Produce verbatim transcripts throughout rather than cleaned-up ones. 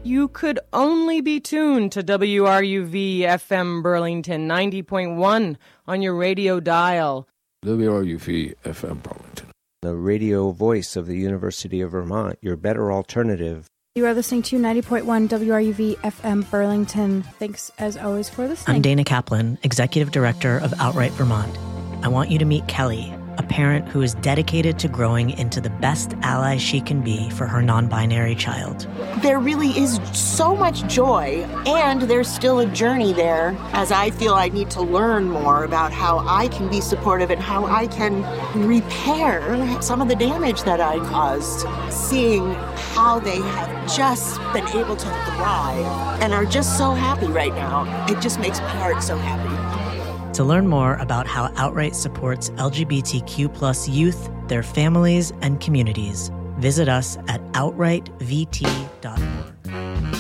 you could only be tuned to W R U V F M Burlington ninety point one on your radio dial. W R U V F M Burlington. The radio voice of the University of Vermont, your better alternative. You are listening to ninety point one W R U V F M Burlington. Thanks, as always, for listening. I'm Dana Kaplan, Executive Director of Outright Vermont. I want you to meet Kelly, a parent who is dedicated to growing into the best ally she can be for her non-binary child. There really is so much joy, and there's still a journey there, as I feel I need to learn more about how I can be supportive and how I can repair some of the damage that I caused. Seeing how they have just been able to thrive and are just so happy right now, it just makes my heart so happy. To learn more about how Outright supports L G B T Q plus youth, their families, and communities, visit us at outright v t dot org.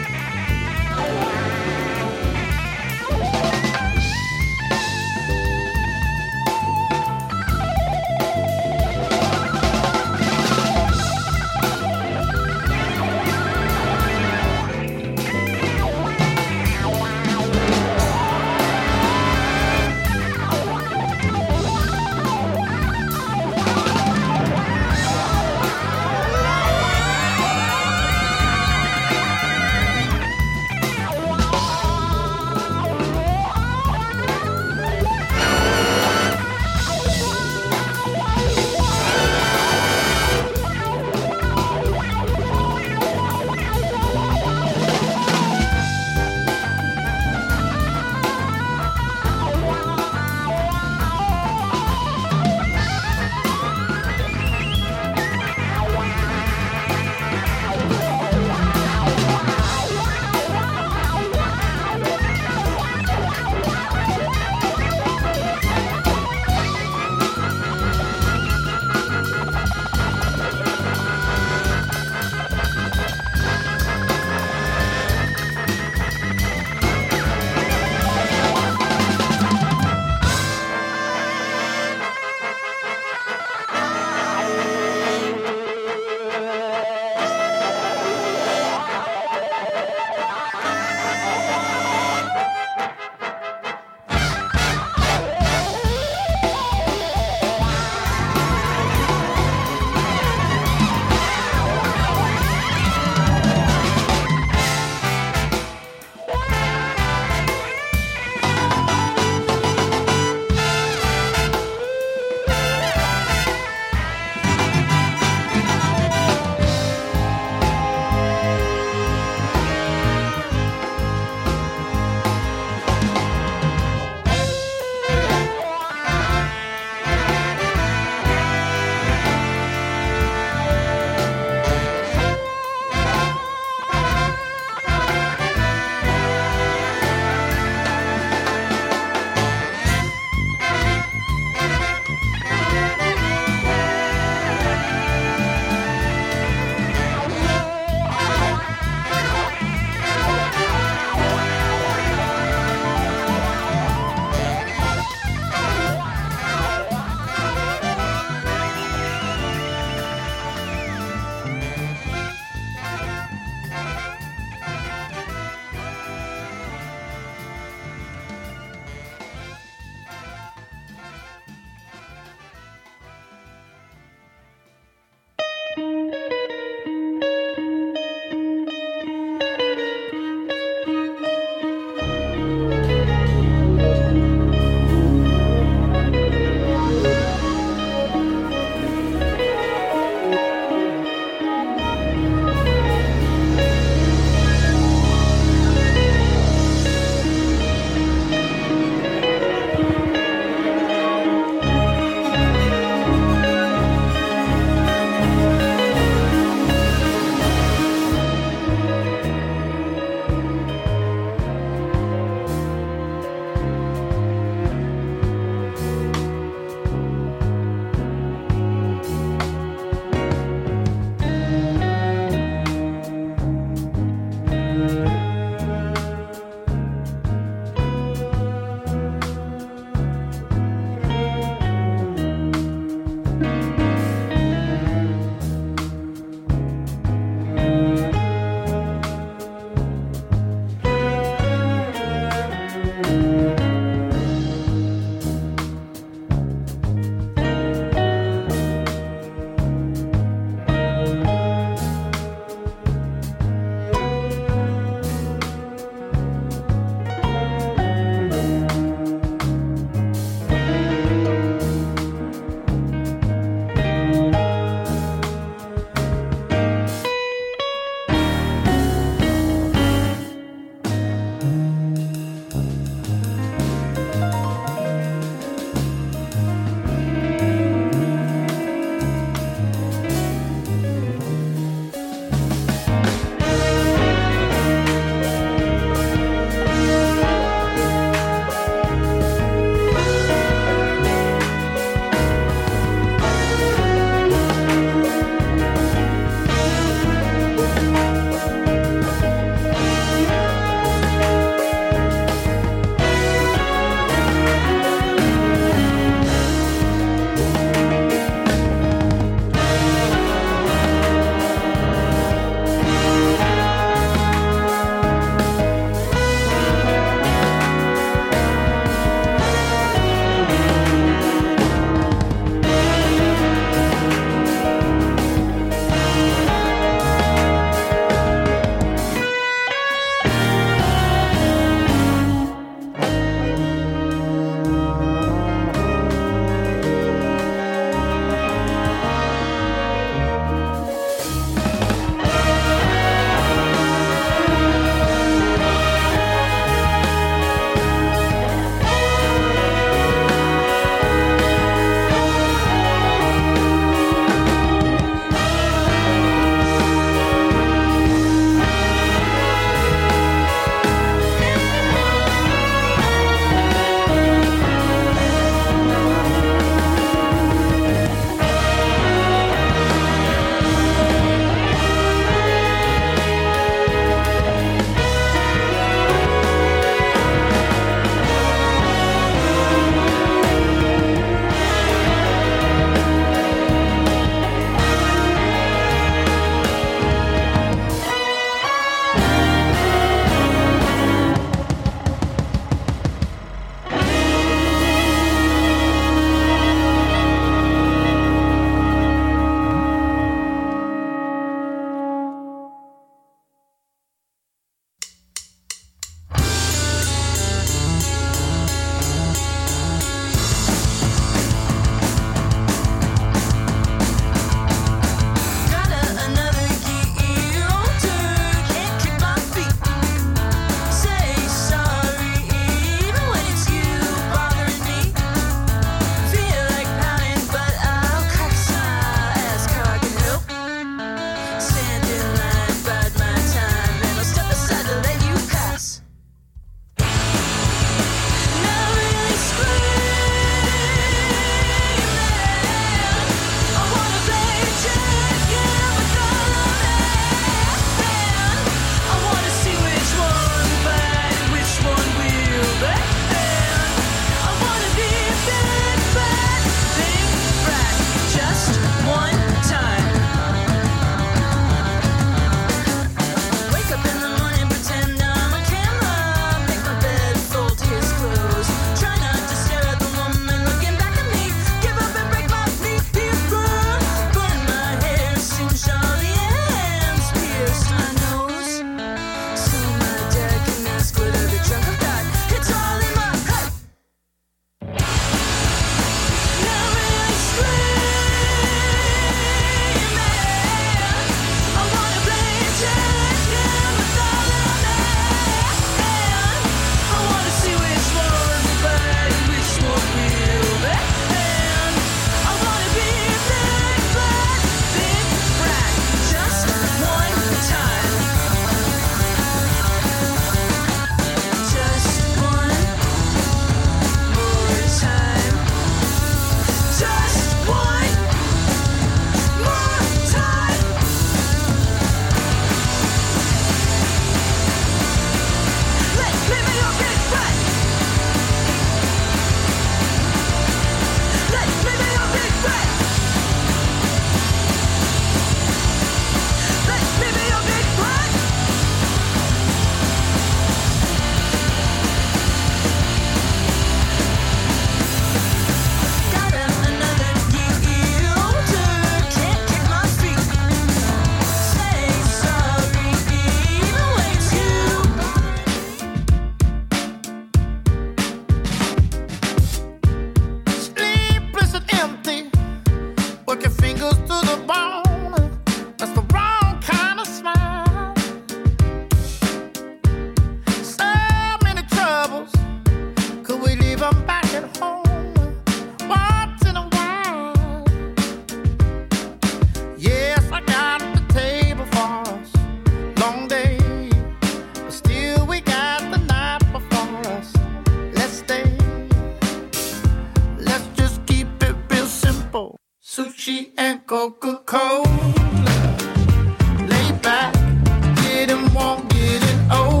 Coca-Cola. Lay back, getting warm, getting old.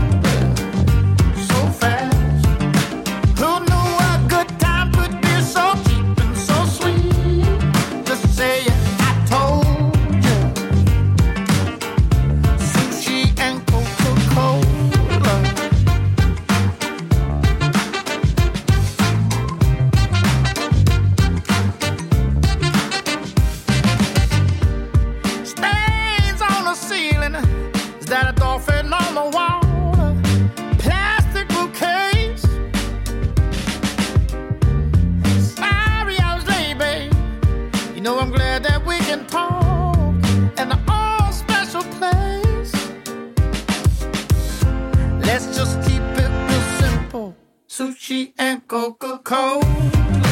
So fast. Who knew a good time could be so cheap and so sweet? Just say it, I told you. Sushi and Coca-Cola. Stains on the ceiling. Is that a dolphin on the wall? Plastic bouquets. Sorry I was late, babe. You know I'm glad that we can talk in the all special place. Let's just keep it real simple. Sushi and Coca-Cola.